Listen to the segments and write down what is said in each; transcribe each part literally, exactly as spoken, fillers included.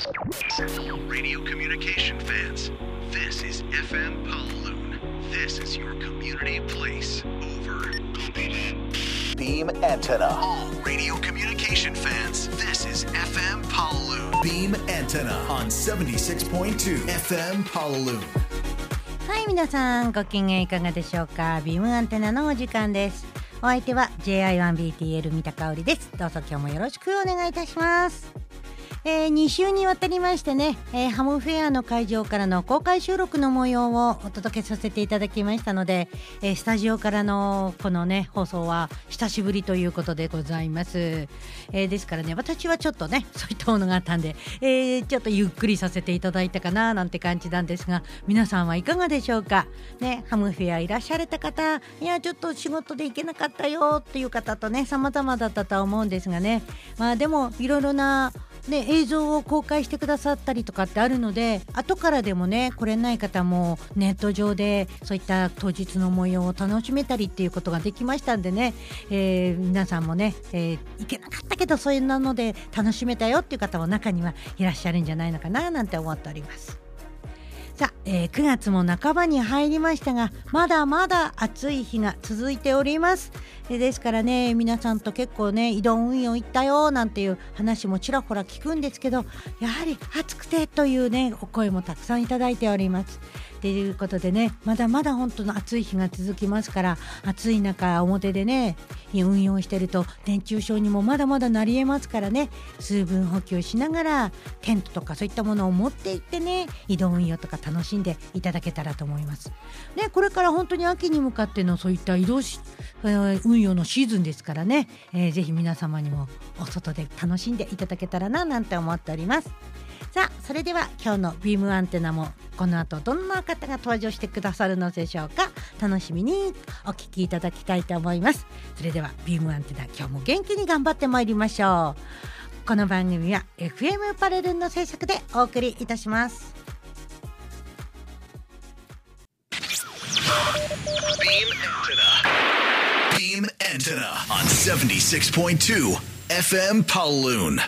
Radio communication fans, this is エフエム Pawloon. This is your community place. Over. Beam antenna. All radio communication fans, this is エフエム Pawloon. Beam antenna on セブンティシックスポイントツー エフエム Pawloon。 はい、皆さんご機嫌いかがでしょうか。ビームアンテナのお時間です。お相手は ジェイアイワンビーティーエル 三田香織です。どうぞ今日もよろしくお願いいたします。えー、に週にわたりましてね、えー、ハムフェアの会場からの公開収録の模様をお届けさせていただきましたので、えー、スタジオからのこのね放送は久しぶりということでございます。えー、ですからね、私はちょっとねそういったものがあったんで、えー、ちょっとゆっくりさせていただいたかななんて感じなんですが、皆さんはいかがでしょうかね。ハムフェアいらっしゃれた方、いやちょっと仕事で行けなかったよっていう方とね様々だったとは思うんですがね、まあでもいろいろなで映像を公開してくださったりとかってあるので、後からでもね来れない方もネット上でそういった当日の模様を楽しめたりっていうことができましたんでね、えー、皆さんもね、えー、行けなかったけどそういうので楽しめたよっていう方も中にはいらっしゃるんじゃないのかななんて思っております。さあ、えー、くがつも半ばに入りましたが、まだまだ暑い日が続いております。ですからね、皆さんと結構ね移動運用行ったよなんていう話もちらほら聞くんですけど、やはり暑くてというねお声もたくさんいただいております。ということでね、まだまだ本当の暑い日が続きますから、暑い中表でね運用してると熱中症にもまだまだなりえますからね、水分補給しながらテントとかそういったものを持って行ってね移動運用とか楽しんでいただけたらと思いますね。これから本当に秋に向かってのそういった移動し、えー、運用のシーズンですからね、えー、ぜひ皆様にもお外で楽しんでいただけたらななんて思っております。さあ、それでは今日のビームアンテナもこの後どんな方が登場してくださるのでしょうか。楽しみにお聞きいただきたいと思います。それではビームアンテナ、今日も元気に頑張ってまいりましょう。この番組は エフエム パレルンの制作でお送りいたします。 Beam antenna on セブンティシックスポイントツー エフエム Pawloon。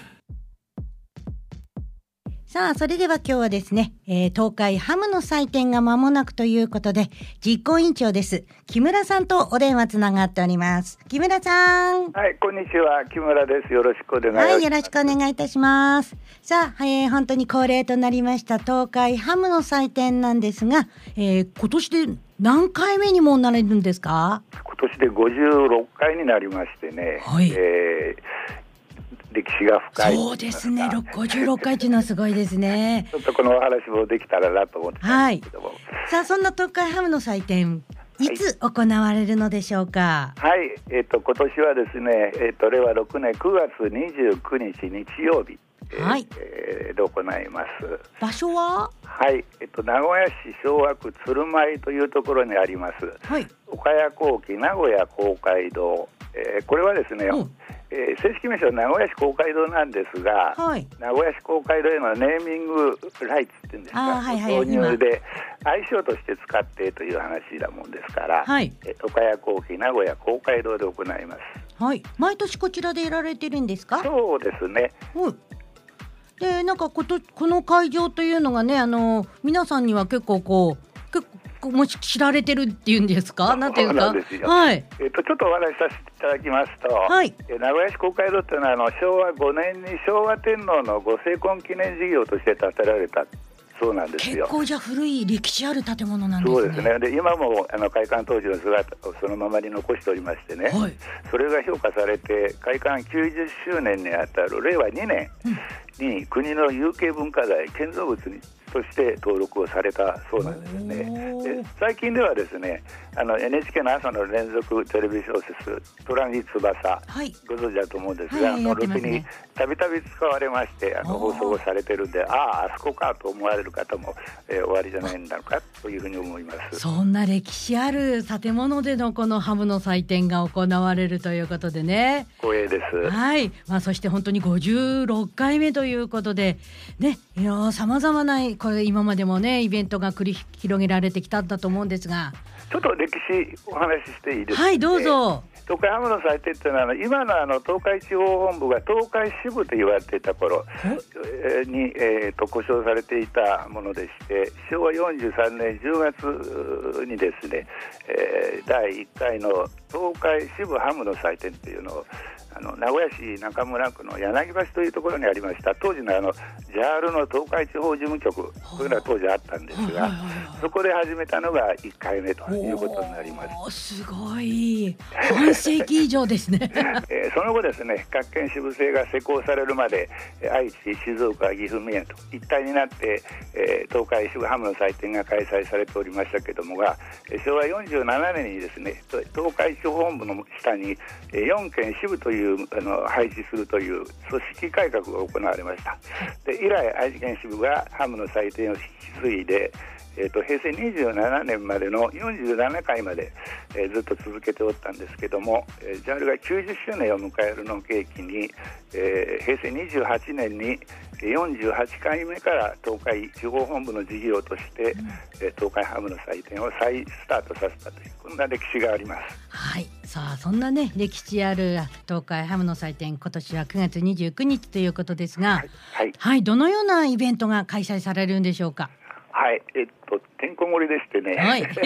さあ、それでは今日はですね、えー、東海ハムの祭典が間もなくということで、実行委員長です木村さんとお電話つながっております。木村さん。 はい、こんにちは、木村です。よろしくお願いします。 はい、よろしくお願いいたします。さあ、えー、本当に恒例となりました東海ハムの祭典なんですが、えー、今年で何回目にもなれるんですか？ 今年でごじゅうろっかいになりましてね、 はい、 えー歴史が深い。 そうですね、ごじゅうろっかいというのはすごいですね。 ちょっとこのお話もできたらなと思ってたんですけども、はい、 さあそんな東海ハムの祭典、いつ行われるのでしょうか？ はい、えー、と今年はですね、えー、とれいわろくねんくがつにじゅうくにち日曜日、 はい、 えー、で行います。 場所ははい、えー、と名古屋市昭和区鶴舞というところにあります、 はい、 岡谷工機名古屋公会堂、えー、これはですね、うんえー、正式名称は名古屋市公会堂なんですが、はい、名古屋市公会堂へのネーミングライツっていうんですか、はいはい、導入で愛称として使ってという話だもんですから、はい、えー、岡谷工機名古屋公会堂で行います。 はい、毎年こちらでやられてるんですか？ そうですね。 はい、でなんかこと、この会場というのがね、あの皆さんには結構こう結構もし知られてるっていうんですか？なんていうか、 そうなんですよ。はい、えー、とちょっとお話しさせていただきますと、はい、えー、名古屋市公会堂というのはあのしょうわごねんに昭和天皇のご成婚記念事業として建てられたそうなんですよ。 結構じゃ古い歴史ある建物なんですね。 そうですね。で今もあの開館当時の姿をそのままに残しておりましてね、はい、それが評価されて開館きゅうじゅっしゅうねんにあたるれいわにねんに国の有形文化財建造物にとして登録をされたそうなんですね。で最近ではですね、あの エヌエイチケー の朝の連続テレビ小説虎に翼、はい、ご存知だと思うんですが、はい、のロケにたびたび使われましてあの放送をされているんで、あああそこかと思われる方も、えー、終わりじゃないんだろうかというふうに思います。 そんな歴史ある建物でのこのハムの祭典が行われるということでね、 光栄です。 はい、まあ、そして本当にごじゅうろっかいめということでね、いやさまざまなこれ今までもねイベントが繰り広げられてきたんだと思うんですが、 ちょっと歴史お話ししていいですか？ はい、どうぞ。 東海ハムの祭典というのは今のあの東海地方本部が東海支部と言われていた頃に、えー、と故障されていたものでして、しょうわよんじゅうさんねんじゅうがつにですね、えー、だいいっかいの東海支部ハムの祭典というのをあの名古屋市中村区の柳橋というところにありました当時のあの ジャール の東海地方事務局というのは当時あったんですが、そこで始めたのがいっかいめということになります。 すごい半世紀以上ですね、 えー、その後ですね、各県支部制が施行されるまで愛知、静岡、岐阜、三重と一体になって、えー、東海支部ハムの祭典が開催されておりましたけどもが、しょうわよんじゅうななねんにですね、東海地方本部の下によんけん支部というあの配置するという組織改革が行われました。で以来愛知県支部がハムの祭典を引き継いで、えー、と平成にじゅうななねんまでのよんじゅうななかいまで、えー、ずっと続けておったんですけども、えー、ジャール がきゅうじゅっしゅうねんを迎えるのを契機に、えー、平成にじゅうはちねんによんじゅうはちかいめから東海地方本部の事業として、うん、えー、東海ハムの祭典を再スタートさせたというこんな歴史があります。 はい、さあそんなね歴史ある東海ハムの祭典、今年はくがつにじゅうくにちということですが、はいはいはい、どのようなイベントが開催されるんでしょうか。 はい、えっとてんこ盛りでしてね、はい、えっ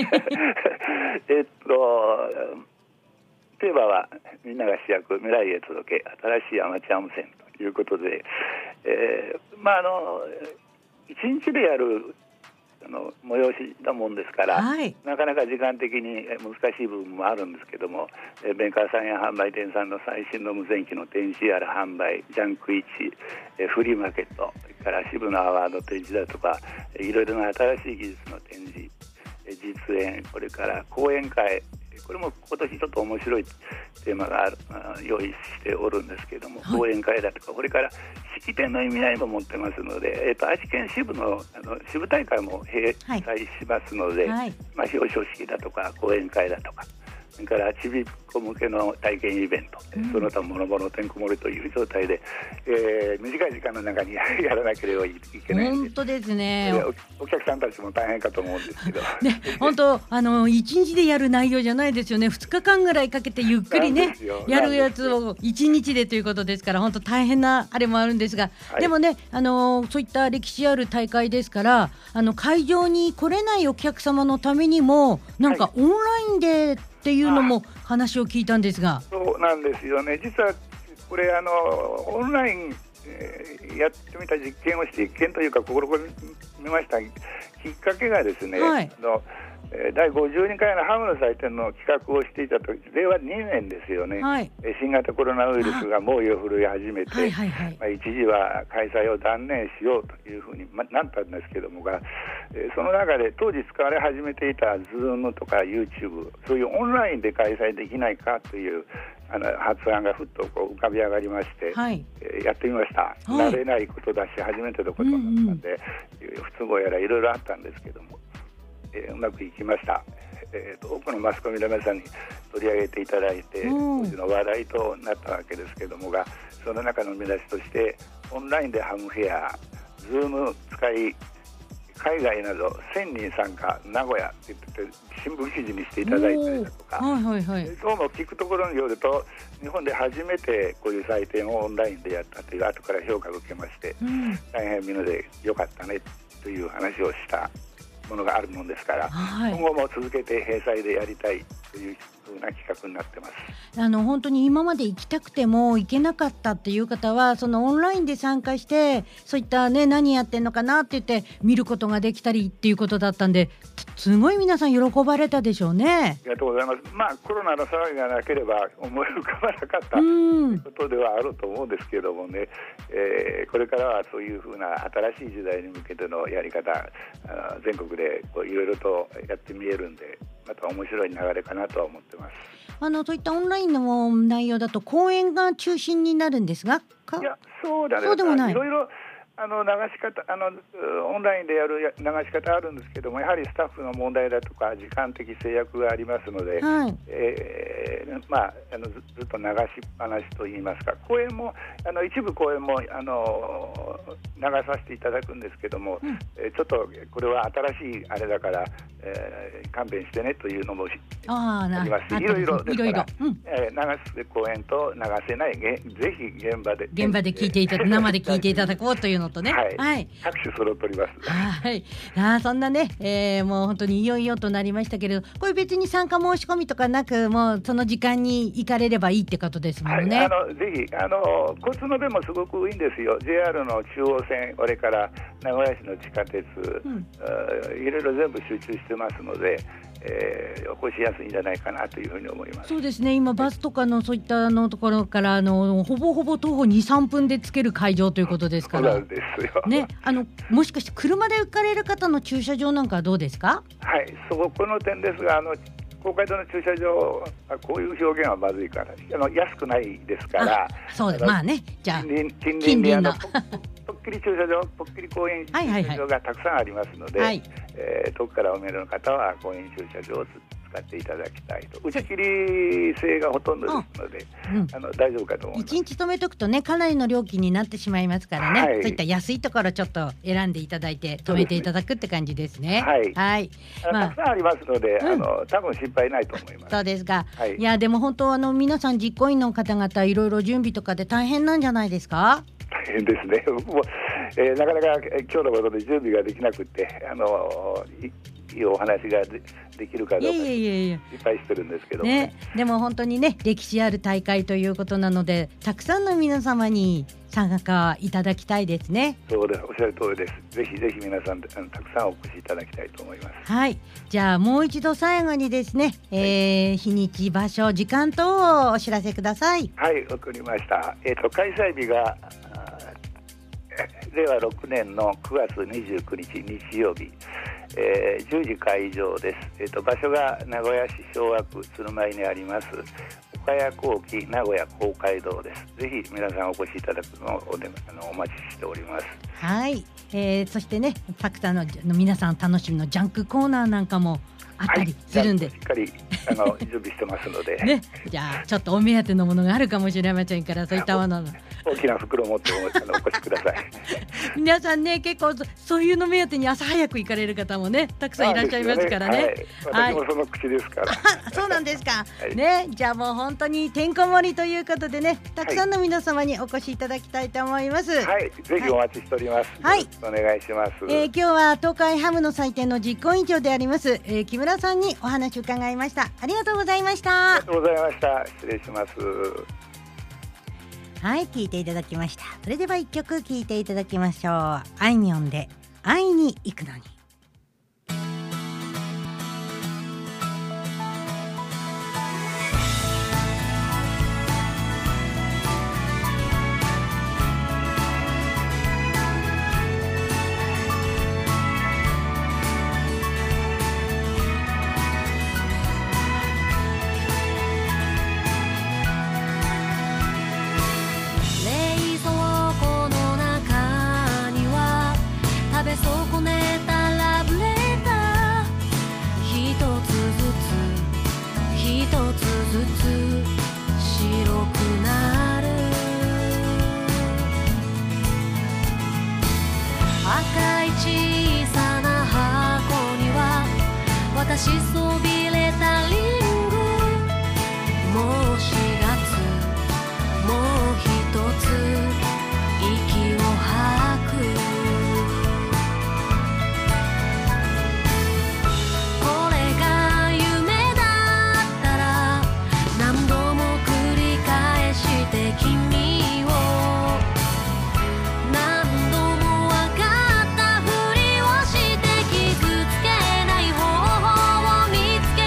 とテーマはみんなが主役、未来へ届け新しいアマチュア無線ということで、えー、まああの一日でやるあの催しだもんですから、はい、なかなか時間的に難しい部分もあるんですけども、えー、ベンカーさんや販売店さんの最新の無線機の展示やら販売、ジャンク市、えー、フリーマーケット、それから支部のアワード展示だとか、いろいろな新しい技術の展示、えー、実演、これから講演会、これも今年ちょっと面白いテーマがある用意しておるんですけども、はい、講演会だとか、これから式典の意味合いも持ってますので、えー、と愛知県支部 の, あの支部大会も閉催しますので、はいはい、まあ、表彰式だとか講演会だとか、それからちびっこ向けの体験イベント、うん、その他もろもろてんこ盛りという状態で、えー、短い時間の中にやらなければいけないんで、 本当ですね、 お, お客さんたちも大変かと思うんですけど、 ね、本当あのいちにちでやる内容じゃないですよね。ふつかかんぐらいかけてゆっくりねやるやつをいちにちでということですから、本当大変なあれもあるんですが、はい、でもね、あのそういった歴史ある大会ですから、あの会場に来れないお客様のためにもなんかオンラインでっていうのも話を聞いたんですが。 そうなんですよね。実はこれあのオンライン、えー、やってみた実験をして、実験というか試みましたきっかけがですね、はい、のだいごじゅうにかいのハムの祭典の企画をしていたとき、れいわにねんですよね、はい、新型コロナウイルスが猛威を振るい始めて、はいはいはい、まあ、一時は開催を断念しようというふうになったんですけどもが、その中で当時使われ始めていた Zoom とか YouTube、 そういうオンラインで開催できないかというあの発案がふっとこう浮かび上がりまして、はい、えー、やってみました、はい、慣れないことだし初めてのことだったので、うんうん、不都合やらいろいろあったんですけども、えー、うまくいきました。えー、と多くのマスコミの皆さんに取り上げていただいて、当時の話題となったわけですけどもが、その中の見出しとしてオンラインでハムフェア、ズーム使い、海外などせんにん参加、名古屋って言って新聞記事にしていただいたりだとか、はいはいはい、どうも聞くところによると日本で初めてこういう祭典をオンラインでやったという後から評価を受けまして、うん、大変みんなで良かったねという話をしたものがあるものですから、はい、今後も続けて閉鎖でやりたいという風な企画になってます。 あの本当に今まで行きたくても行けなかったっていう方は、そのオンラインで参加してそういった、ね、何やってんのかなって言って見ることができたりっていうことだったんで、すごい皆さん喜ばれたでしょうね。 ありがとうございます。まあコロナの騒ぎがなければ思い浮かばなかったということではあると思うんですけどもね、えー、これからはそういう風な新しい時代に向けてのやり方、あ全国でこういろいろとやってみえるんで、また面白い流れかなとは思ってます。 あのそういったオンラインの内容だと講演が中心になるんですが、かいやそうだね、 そうでもない、 いろいろあの流し方、あのオンラインでやる流し方あるんですけども、やはりスタッフの問題だとか時間的制約がありますので、はい、えーまあ、あの ず, ずっと流しっぱなしといいますか、講演もあの一部講演もあの流させていただくんですけども、うん、えー、ちょっとこれは新しいあれだからえー、勘弁してねというのもありますし、いろいろですから、 うんえー、流す公演と流せないぜひ現場で現場で聞いていただ生で聞いていただこうというのとね、 はい、 はい、 拍手揃っております。 はい、あそんなね、えー、もう本当にいよいよとなりましたけれど、これ別に参加申し込みとかなく、もうその時間に行かれればいいってことですもんね。 はい、あのぜひあの交通の便もすごくいいんですよ。 ジェイアール の中央線、これから名古屋市の地下鉄、うん、いろいろ全部集中してますので、えー、起こしやすいんじゃないかなというふうに思います。 そうですね、今バスとかのそういったのところからあのほぼほぼ徒歩 にさんぷんで着ける会場ということですから。 そうなんですよ、 ね、あのもしかして車で行かれる方の駐車場なんかはどうですか？ はい、そここの点ですが、あの公会堂の駐車場、こういう表現はまずいから、あの安くないですから。 そうです、まあね、じゃあ近隣近隣にあのぽっきり駐車場、ぽっきり公園駐車場がたくさんありますので、はいはいはい、えー、遠くからお見えの方は公園駐車場を使っていただきたいと。打ち切り制がほとんどですので、うん、あの大丈夫かと思います。 いちにち止めとくとね、かなりの料金になってしまいますからね、はい、そういった安いところちょっと選んでいただいて止めていただくって感じですね。 はい、 はい、 まあ、たくさんありますので、うん、あの多分心配ないと思います。 そうですか、 はい、 いやでも本当あの皆さん実行委員の方々いろいろ準備とかで大変なんじゃないですか？ 大変ですね。もう、えー、なかなか今日のことで準備ができなくて、あのいいいお話が で, できるかどうか心配してるんですけども、ねね、でも本当にね歴史ある大会ということなので、たくさんの皆様に参加いただきたいですね。 そうです、おっしゃる通りです。ぜひぜひ皆さんたくさんお越しいただきたいと思います。 はい、じゃあもう一度最後にですね、えーはい、日にち場所時間等をお知らせください。 はい、わかりました。えーと、開催日がれいわろくねんのくがつにじゅうくにち日曜日、えー、じゅうじ会場です。えーと、場所が名古屋市昭和区鶴舞にあります岡谷工機名古屋公会堂です。ぜひ皆さんお越しいただくのを お, であのお待ちしております。 はい、えー、そしてねたくさんの皆さん楽しみのジャンクコーナーなんかもあったりするんで、はい、 しっかりあの準備してますので、 ね、じゃあちょっとお目当てのものがあるかもしれませんから、そういったものの大きな袋を持って お, あのお越しください。 皆さんね結構そういうの目当てに朝早く行かれる方もねたくさんいらっしゃいますからね。 はい、私もその口ですから、 はい、そうなんですか、はい、ね、じゃあもう本当にてんこ盛りということでね、たくさんの皆様にお越しいただきたいと思います。 はい、ぜひお待ちしております。はい、お願いします。 えー、今日は東海ハムの祭典の実行委員長であります、えー、木村さんにお話を伺いました。ありがとうございました。 ありがとうございました。失礼します。 はい、聞いていただきました。それでは一曲聞いていただきましょう。あいみょんで会いに行くのに。 私そびれたリンゴ、もうしがつもう一つ息を吐く。これが夢だったら何度も繰り返して君を何度も分かったふりをして傷つけない方法を見つけ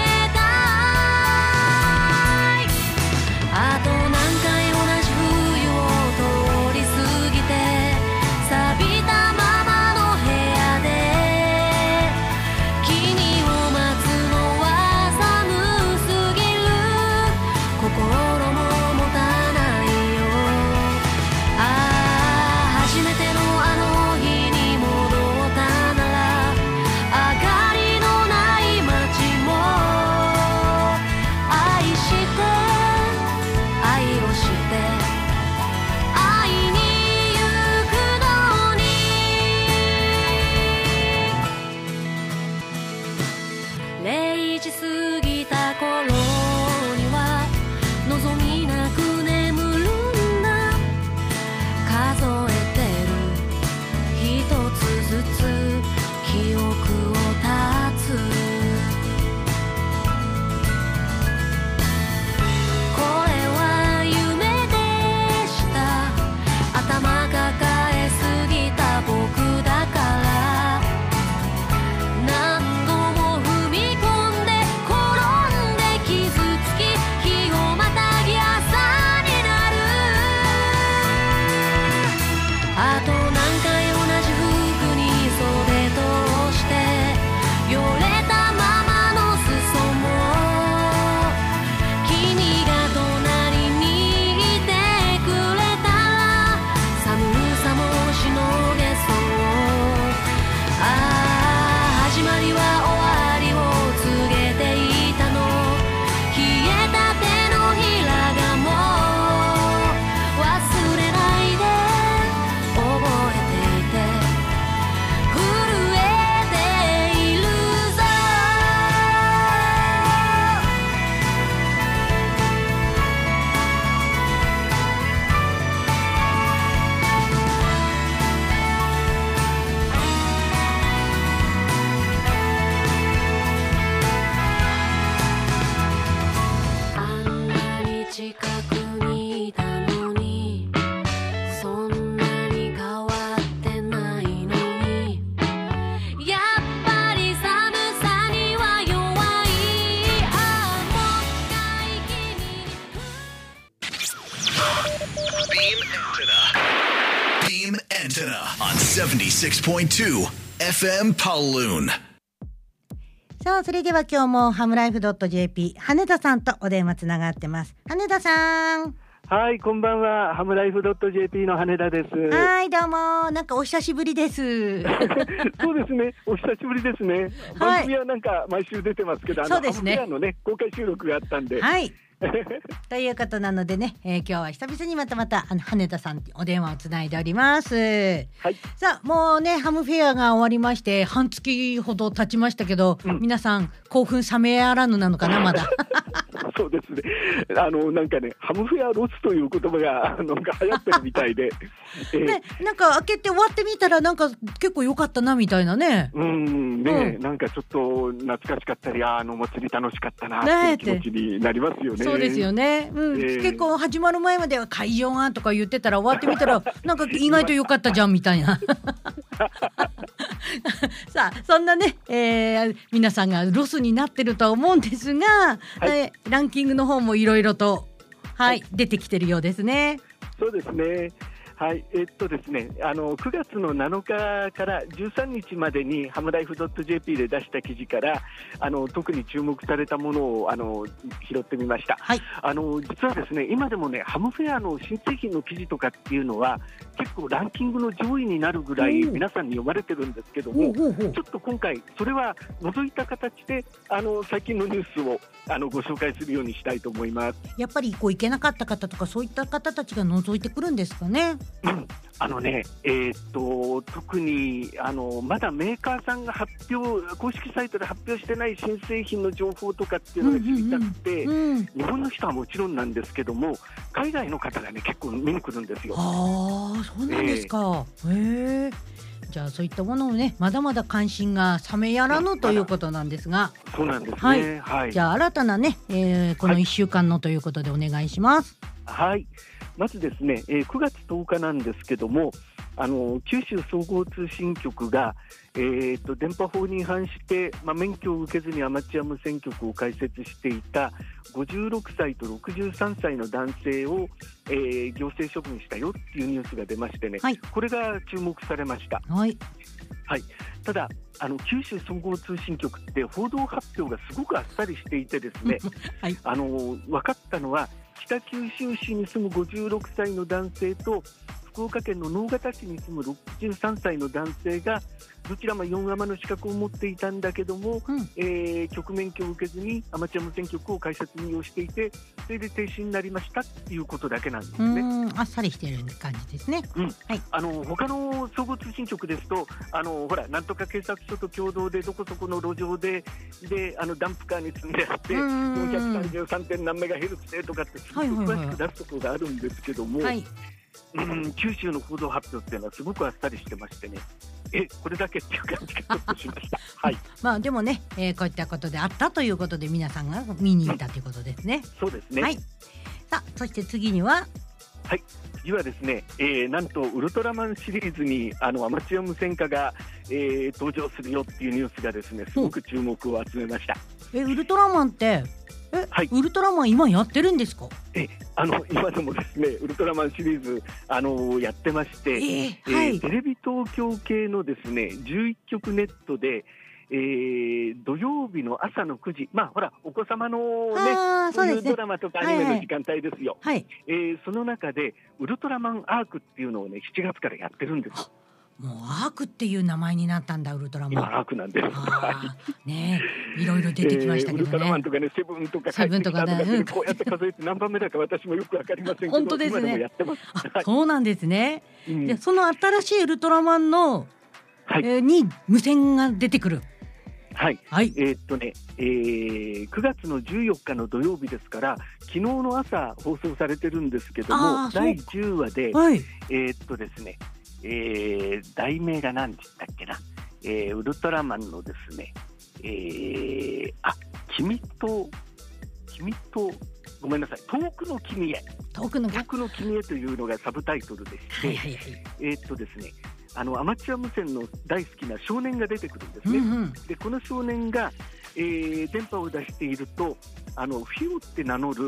ninety-six point two エフエム Pawloon。 さあ、それでは今日もハムライフ .jp 羽田さんとお電話つながってます。羽田さん。 はい、こんばんは。ハムライフ .jp の羽田です。 はい、どうも。なんかお久しぶりです。 そうですね。お久しぶりですね。番組はなんか毎週出てますけど、 そうですね。 ハムフェアのね、公開収録があったんで。 はい。ということなのでね、えー、今日は久々にまたまたあの羽田さんお電話をつないでおります。はい。さあ、もうねハムフェアが終わりまして半月ほど経ちましたけど、うん、皆さん興奮冷めやらぬなのかなまだ。 そうですね。あのなんかねハムフェアロスという言葉があのなんか流行ってるみたいで、 えー、ね、なんか開けて終わってみたらなんか結構良かったなみたいなね。 うんね、うん、なんかちょっと懐かしかったり、あの祭り楽しかったなっていう気持ちになりますよね。 そうですよね、うん、えー、結構始まる前までは会場がとか言ってたら終わってみたらなんか意外と良かったじゃんみたいな。さあそんなね、えー、皆さんがロスになってるとは思うんですが、はい、えー、ランキングの方もいろいろと、はいはい、出てきてるようですね。 そうですね。はい、えっとですね、あのくがつのなのかからじゅうさんにちまでにハムライフ .jp で出した記事からあの特に注目されたものをあの拾ってみました。はい、あの実はですね、今でもねハムフェアの新製品の記事とかっていうのは結構ランキングの上位になるぐらい皆さんに読まれてるんですけども、ちょっと今回それは除いた形であの最近のニュースをあのご紹介するようにしたいと思います。 やっぱりこう行けなかった方とかそういった方たちが除いてくるんですかね。 うん、あのね、えー、っと特にあのまだメーカーさんが発表公式サイトで発表してない新製品の情報とかっていうのが知りたくて、うんうんうん、日本の人はもちろんなんですけども海外の方がね結構見に来るんですよ。 ああ、そうなんですか。えー、へえ。じゃあそういったものをねまだまだ関心が冷めやらぬということなんですが、 そうなんですね。 はい、はい、じゃあ新たなね、えー、このいっしゅうかんのということでお願いします。 はい、はい、まずですね、えー、くがつとおかなんですけども、あの九州総合通信局が、えー、と電波法に違反して、まあ、免許を受けずにアマチュア無線局を開設していたごじゅうろくさいとろくじゅうさんさいの男性を、えー、行政処分したよっていうニュースが出ましてね、はい、これが注目されました。はいはい、ただあの九州総合通信局って報道発表がすごくあっさりしていてですね、はい、あの分かったのは北九州市に住むごじゅうろくさいの男性と福岡県の直方市に住むろくじゅうさんさいの男性がどちらもよんアマの資格を持っていたんだけども、うん、えー、局免許を受けずにアマチュア無線局を開設に利用していてそれで停止になりましたっていうことだけなんですね。 うん、あっさりしている感じですね。うん、はい、 あの他の総合通信局ですとあのほらなんとか警察署と共同でどこそこの路上でであのダンプカーに積んであってよんひゃくさんじゅうさんてん何メガヘルツでとかってすごく詳しく出すところがあるんですけども、はい、うん、九州の報道発表っていうのはすごくあっさりしてましてね、えこれだけっていう感じがちょっとしました。はい、 まあでもね、えー、こういったことであったということで皆さんが見に行ったということですね。 そうですね。 はい、さあそして次にははい、次はですね、えー、なんとウルトラマンシリーズにあのアマチュア無線化が、えー、登場するよっていうニュースがですねすごく注目を集めました。 えウルトラマンってえ、はい、ウルトラマン今やってるんですか？ えあの今でもですねウルトラマンシリーズあのやってまして、えーはい、えー、テレビ東京系のですねじゅういっきょくネットで、えー、土曜日の朝のくじ、まあほらお子様のねそういうドラマとかアニメの時間帯ですよ。はいはい、えー、その中でウルトラマンアークっていうのをねしちがつからやってるんですよ。 もうアークっていう名前になったんだウルトラマン。 今アークなんです。 ねえ、いろいろ出てきましたけどね、えー、ウルトラマンとかねセブンとか帰ってきたとか、ね、うん、こうやって数えて何番目だか私もよくわかりませんけど本当ですね、 今でもやってます。 あ、そうなんですね、うん、でその新しいウルトラマンの、はい、えー、に無線が出てくる。 はい、はい、えー、っとね、えー、くがつのじゅうよっかの土曜日ですから昨日の朝放送されてるんですけどもだいじゅうわで、はい、えー、っとですねえー、題名が何でしたっけな、えー、ウルトラマンのですね、えー、あ君と君とごめんなさい遠くの君へ遠くの遠くの君へというのがサブタイトルでして、はいはいはい、えー、っとですねあのアマチュア無線の大好きな少年が出てくるんですね、うんうん、でこの少年が、えー、電波を出しているとあのフィオって名乗る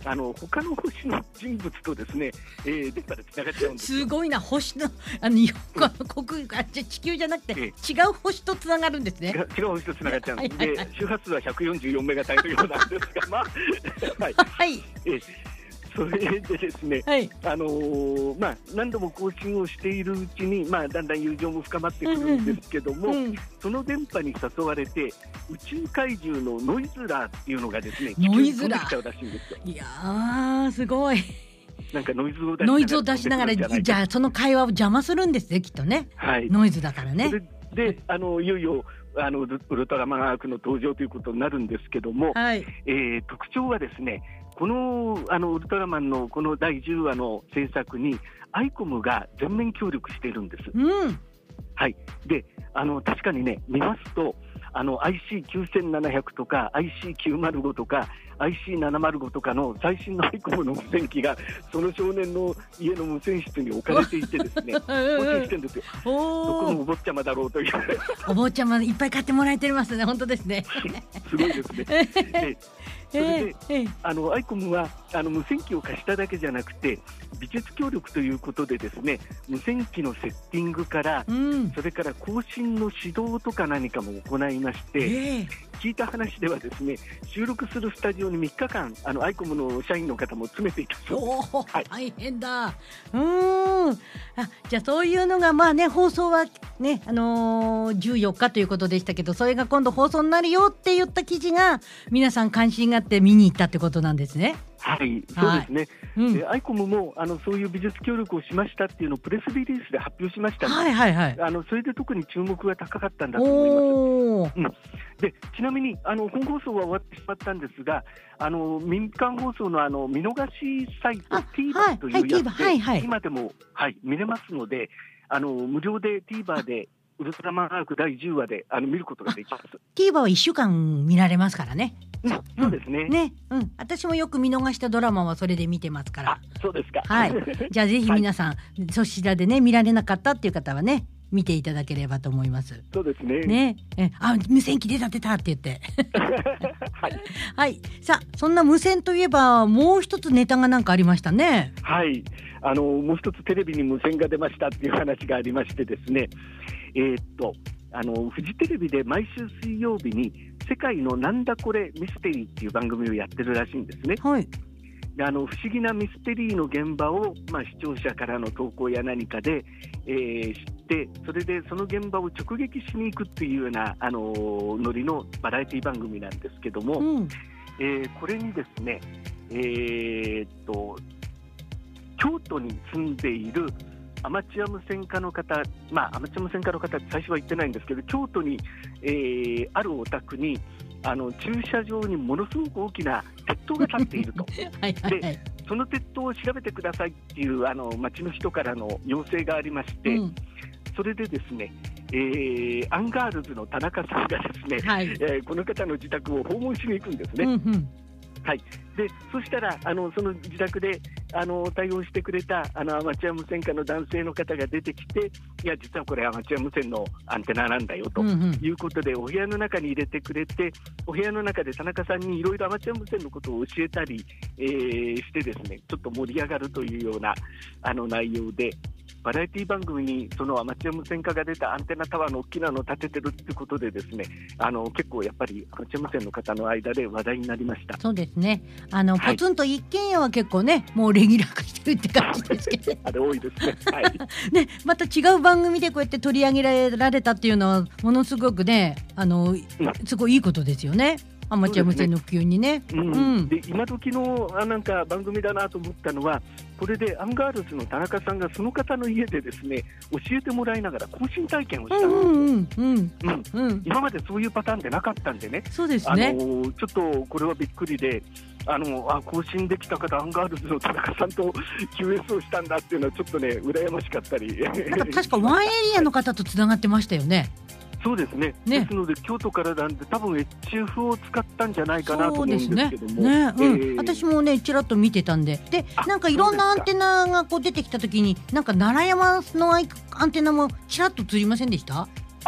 あの他の星の人物とですね、えー、電波でつながっちゃうんです。 すごいな、星のあの日本の国あじゃ地球じゃなくて、えー、違う星とつながるんですね。 違う星とつながっちゃうんです。はいはいはい、で周波数はひゃくよんじゅうよんメガ帯のようなんですが、まあはい、はい、えーそれでですね、はい、あのーまあ、何度も更新をしているうちに、まあ、だんだん友情も深まってくるんですけども、うんうん、その電波に誘われて宇宙怪獣のノイズラーっていうのがですね、 ノイズラー地球に飛んできちゃうらしいんですよ。 いやーすごい。 なんかノイズを出しながらノイズを出しながらじゃあその会話を邪魔するんですね、きっとね、はい、ノイズだからね。 それであのいよいよあのウルトラマンアークの登場ということになるんですけども、はい、えー、特徴はですね、この、あのウルトラマンのこのだいじゅうわの制作にアイコムが全面協力しているんです、うん、はい、であの確かにね見ますとあの アイシーきゅうせんななひゃく とか アイシーきゅうまるご とか アイシーななまるご とかの最新のアイコムの無線機がその少年の家の無線室に置かれていてですね更新してるんですよ。どこのお坊ちゃまだろうというお坊ちゃまいっぱい買ってもらえてますね。本当ですねすごいですねでそれで、えー、あのアイコムはあの無線機を貸しただけじゃなくて美術協力ということでですね、無線機のセッティングから、うん、それから更新の指導とか何かも行いまして、えー、聞いた話ではですね、収録するスタジオにみっかかんあのアイコムの社員の方も詰めていたそうです。 お、はい、大変だ。うーん、あ、じゃあそういうのがまあね、放送はね、あのー、じゅうよっかということでしたけど、それが今度放送になるよって言った記事が皆さん関心があって見に行ったってことなんですね。 はい、そうですね、はい、うん、アイコムもあのそういう美術協力をしましたっていうのをプレスリリースで発表しましたので、 はいはいはい、 あのそれで特に注目が高かったんだと思います、うん、でちなみにあの本放送は終わってしまったんですが、あの民間放送のあの見逃しサイト TVer というやつで、はいはい、今でも、はい、見れますので、あの無料で TVer でウルトラマンアークだいじゅうわであの見ることができます。 TVer はいっしゅうかん見られますからね。 うん、そうですね、 ね、うん、私もよく見逃したドラマはそれで見てますから。 あ、そうですか、 はい、じゃあぜひ皆さん、はい、そちらでね見られなかったっていう方はね見ていただければと思います。 そうですね。 ね、え、あ、無線機出た出たって言ってはい、 はい、さあそんな無線といえばもう一つネタがなんかありましたね。 はい、あのもう一つテレビに無線が出ましたっていう話がありましてですね、えー、っとあのフジテレビで毎週水曜日に世界のなんだこれミステリーっていう番組をやってるらしいんですね。 はい、 であの不思議なミステリーの現場を、まあ、視聴者からの投稿や何かで、えー、知って、それでその現場を直撃しに行くっていうようなあのノリのバラエティ番組なんですけども、うん、えー、これにですね、えー、っと京都に住んでいるアマチュア無線家の方、まあアマチュア無線家の方って最初は言ってないんですけど、京都に、えー、あるお宅にあの駐車場にものすごく大きな鉄塔が立っているとはいはい、はい、 でその鉄塔を調べてくださいっていうあの町の人からの要請がありまして、うん、それでですね、えー、アンガールズの田中さんがですね、はい、えー、この方の自宅を訪問しに行くんですね。うんうん、はい、でそしたらあのその自宅であの対応してくれたあのアマチュア無線家の男性の方が出てきて、いや実はこれアマチュア無線のアンテナなんだよということで、うんうん、お部屋の中に入れてくれて、お部屋の中で田中さんにいろいろアマチュア無線のことを教えたり、えー、してですね、ちょっと盛り上がるというようなあの内容で、バラエティ番組にそのアマチュア無線化が出たアンテナタワーの大きなのを立ててるってことでですね、あの結構やっぱりアマチュア無線の方の間で話題になりました。 そうですね、あのポツンと一軒家は結構ね、もうレギュラー化してるって感じですけどあれ多いですね、はいね、また違う番組でこうやって取り上げられたっていうのはものすごくね、あのすごいいいことですよね、アマチュア無線の普及にね。 うんうん、で今時のあなんか番組だなと思ったのは、これでアンガールズの田中さんがその方の家でですね教えてもらいながら更新体験をしたんですよ。今までそういうパターンでなかったんでね、 そうですね、 あのちょっとこれはびっくりで、あのあ更新できた方アンガールズの田中さんと キューエス をしたんだっていうのはちょっとね羨ましかったりなんか確かワンエリアの方とつながってましたよね。 そうですね、ね、ですので京都からなんで多分 エイチエフ を使ったんじゃないかなと思うんですけども、ねね、うんえー、私もねちらっと見てたんで、でなんかいろんなアンテナがこう出てきた時になんか奈良山のアンテナもちらっと映りませんでした？ あ、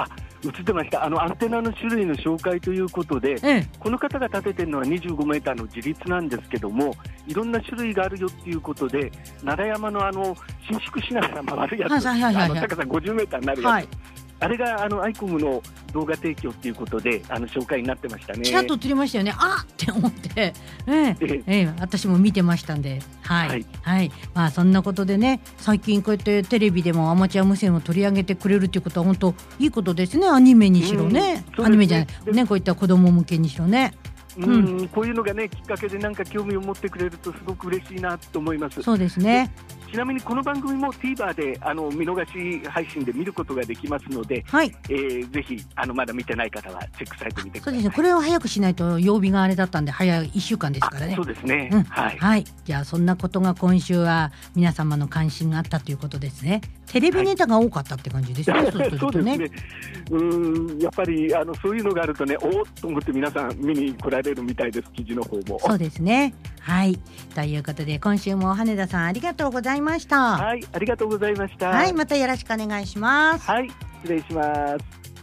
映ってました。あのアンテナの種類の紹介ということで、ええ、この方が立ててるのはにじゅうごメーターの自立なんですけども、いろんな種類があるよっていうことで、奈良山のあの伸縮しながら回るやつ、はいはいはいはい、あの高さごじゅうメーターになるやつ、はい、あれがあのアイコムの動画提供ということであの紹介になってましたね。 ちらっと映りましたよね。あっって思って、えーえーえー、私も見てましたんで、はい、はいはい、まあ、そんなことでね、最近こうやってテレビでもアマチュア無線を取り上げてくれるということは本当いいことですね。アニメにしろね、うん、アニメじゃないね、こういった子供向けにしろね。 うんうん、こういうのがねきっかけでなんか興味を持ってくれるとすごく嬉しいなと思います。 そうですね。 ちなみにこの番組も TVer であの見逃し配信で見ることができますので、はい、えー、ぜひあのまだ見てない方はチェックされてみてください。 そうですね、これを早くしないと曜日があれだったんで早いいっしゅうかんですからね。 そうですね、 うん、 はい、 はい、じゃあそんなことが今週は皆様の関心があったということですね。テレビネタが多かったって感じですね、はい、そうするとね。 そうですね、うーん、やっぱりあのそういうのがあるとね、おーっと思って皆さん見に来られるみたいです、記事の方も。 そうですね、はい、ということで今週も羽田さんありがとうございました。 はい、ありがとうございました。 はい、またよろしくお願いします。 はい、失礼します。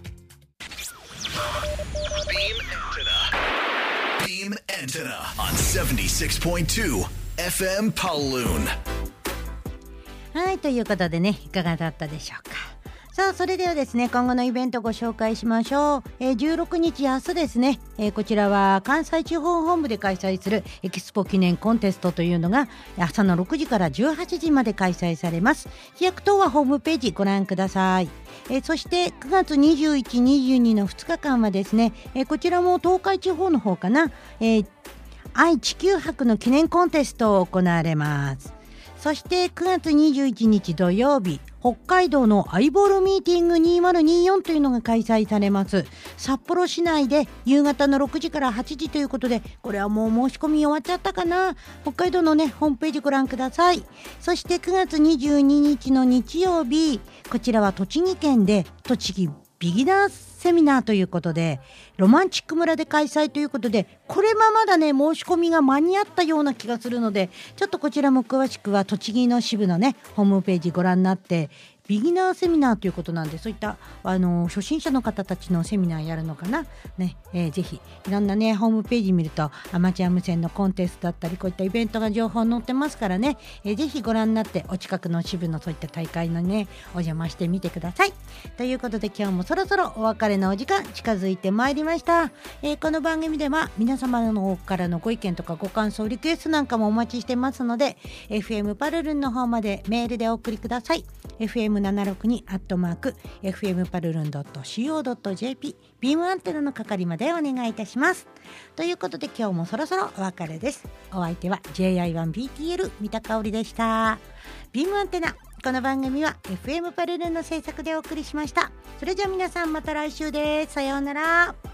Beam Antenna on セブンティシックスポイントツー エフエム Paloon。 はい、ということでね、いかがだったでしょうか。さあ、それではですね、今後のイベントをご紹介しましょう。えー、じゅうろくにち明日ですね、えー、こちらは関西地方本部で開催するエキスポ記念コンテストというのが朝のろくじからじゅうはちじまで開催されます。飛躍等はホームページご覧ください。えー、そしてくがつにじゅういち、にじゅうにのふつかかんはですね、えー、こちらも東海地方の方かな、えー、愛・地球博の記念コンテストを行われます。そしてくがつにじゅういちにち土曜日、北海道のアイボールミーティングにせんにじゅうよんというのが開催されます。札幌市内で夕方のろくじからはちじということで、これはもう申し込み終わっちゃったかな。北海道のねホームページご覧ください。そしてくがつにじゅうににちの日曜日、こちらは栃木県で栃木ビギナーセミナーということで、ロマンチック村で開催ということで、これはまだね申し込みが間に合ったような気がするので、ちょっとこちらも詳しくは栃木の支部のねホームページご覧になって、ビギナーセミナーということなんで、そういったあの初心者の方たちのセミナーやるのかな、ねえー、ぜひいろんなねホームページ見るとアマチュア無線のコンテストだったり、こういったイベントが情報載ってますからね、えー、ぜひご覧になってお近くの支部のそういった大会のねお邪魔してみてください。ということで今日もそろそろお別れのお時間近づいてまいりました。えー、この番組では皆様の方からのご意見とかご感想、リクエストなんかもお待ちしてますので、 エフエム パルルンの方までメールでお送りください。 エフエムななろくに アットマーク エフエム パルルン ドット シーオー ドット ジェーピー ビームアンテナの係までお願いいたします。ということで今日もそろそろお別れです。お相手は ジェイアイワンビーティーエル 三田香織でした。ビームアンテナ、この番組は エフエム パルルンの制作でお送りしました。それじゃあ皆さんまた来週です。さようなら。